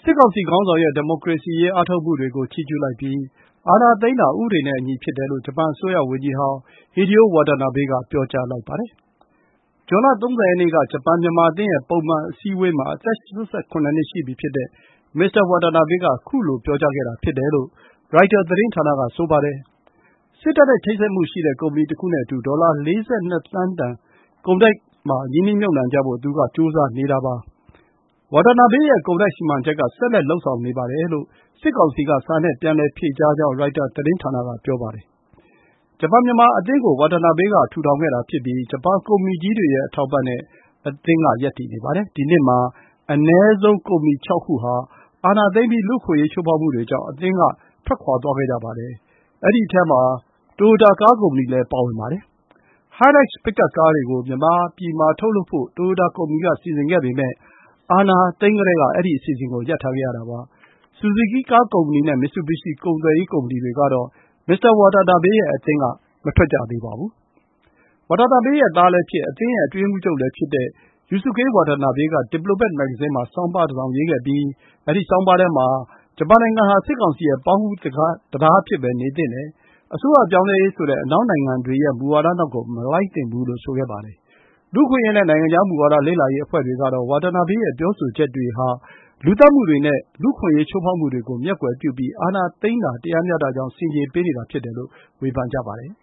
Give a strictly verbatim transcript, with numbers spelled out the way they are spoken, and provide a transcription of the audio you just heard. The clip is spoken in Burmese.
စစ်ကောင်စီခေါင်းဆောင်ရဲ့ ဒီမိုကရေစီရေးအားထုတ်မှုတွေကိုချီးကျူးလိုက်ပြီး အာဏာသိမ်းတာ ဥပဒေနဲ့အညီဖြစ်တယ်လို့ ဂျပန်အစိုးရဝန်ကြီးဟောင်း Hideo Watanabe က ပြောကြားလိုက်ပါတယ်။ ဇွန်လ ၃၀ ရက်နေ့က ဂျပန်-မြန်မာအသင်းရဲ့ ပုံမှန်အစည်းအဝေးမှာ အသက် ၈၇ နှစ်ရှိပြီဖြစ်တဲ့ မစ္စတာ Watanabe က ခုလို ပြောကြားခဲ့တာဖြစ်တယ်လို့ ရိုက်တာသတင်းဌာနက ဆိုပါတယ်။ စစ်တပ်နဲ့ချိတ်ဆက်မှုရှိတဲ့ ကုမ္ပဏီတခုနဲ့အတူ ဒေါ်လာ လေးဆယ့်နှစ် သန်းတန် ကုန်တိုက်မှာ ရင်းနှီးမြှုပ်နှံကြဖို့ သူက ကြိုးစားနေတာပါ။ Watanabe ရဲ့ ကုန်တိုက်စီမံချက်က ဆက်လက်လုပ်ဆောင်နေပါတယ်လို့ စစ်ကောင်စီက စာနဲ့ပြန်လည်ဖြေကြားကြောင်း ရိုက်တာသတင်းဌာနက ပြောပါတယ်။ ဂျပန်-မြန်မာအသင်းကို Watanabe က ထူထောင်ခဲ့တာဖြစ်ပြီး ဂျပန်ကုမ္ပဏီကြီးတွေရဲ့ အထောက်အပံ့နဲ့ အသင်းက ရပ်တည်နေပါတယ်။ ဒီနှစ်မှာ အနည်းဆုံး ကုမ္ပဏီ ခြောက် ခုဟာ အာဏာသိမ်းပြီး လူ့အခွင့်အရေးချိုးဖောက်မှုတွေကြောင့် အသင်းက ထွက်ခွါသွားခဲ့ကြပါတယ်။ အဲဒီအထဲမှာ Toyota ကားကုမ္ပဏီလည်း ပါဝင်ပါတယ်။ Hilux ပစ်ကပ်ကားတွေကို မြန်မာပြည်မှာထုတ်လုပ်ဖို့ တိုယိုတာကုမ္ပဏီက စီစဉ်ခဲ့ပေမယ့် အာဏာသိမ်းကတည်းက အဲဒီအစီအစဉ်ကို ရပ်ထားခဲ့ရတာပါ။ ဆူဇူကီးကားကုမ္ပဏီနဲ့ မစ်ဆူဘီရှီ ကုန်သွယ်ရေးကုမ္ပဏီတွေကတော့ မစ္စတာ Watanabe ရဲ့အသင်းက မထွက်ကြသေးပါဘူး။ Watanabe ရဲ့သားလည်းဖြစ်၊ အသင်းရဲ့အတွင်းရေးမှူးချုပ်လည်းဖြစ်တဲ့ Yusuke Watanabe က Diplomat မဂ္ဂဇင်းမှာ ဆောင်းပါးတစောင်ရေးခဲ့ပြီး အဲဒီဆောင်းပါးထဲမှာ ဂျပန်နိုင်ငံဟာ စစ်ကောင်စီရဲ့ ပေါင်းကူးတံတားအဖြစ်ပဲ နေသင့်တယ်၊ အစိုးရပြောင်းလဲရေးဆိုတဲ့ အနောက်နိုင်ငံတွေရဲ့ မူဝါဒနောက်ကို မလိုက်သင့်ဘူးလို့ ဆိုခဲ့ပါတယ်။ လူ့အခွင့်အရေးနဲ့ နိုင်ငံခြားမူဝါဒလေ့လာရေးအဖွဲ့တွေကတော့ Watanabe ရဲ့ ပြောဆိုချက်တွေဟာ လူသတ်မှုတွေနဲ့ လူ့အခွင့်အရေးချိုးဖောက်မှုတွေကို မျက်ကွယ်ပြုပြီး အာဏာသိမ်းတာ တရားမျှတကြောင်း ဆင်ခြေပေးနေတာဖြစ်တယ်လို့ ဝေဖန်ကြပါတယ်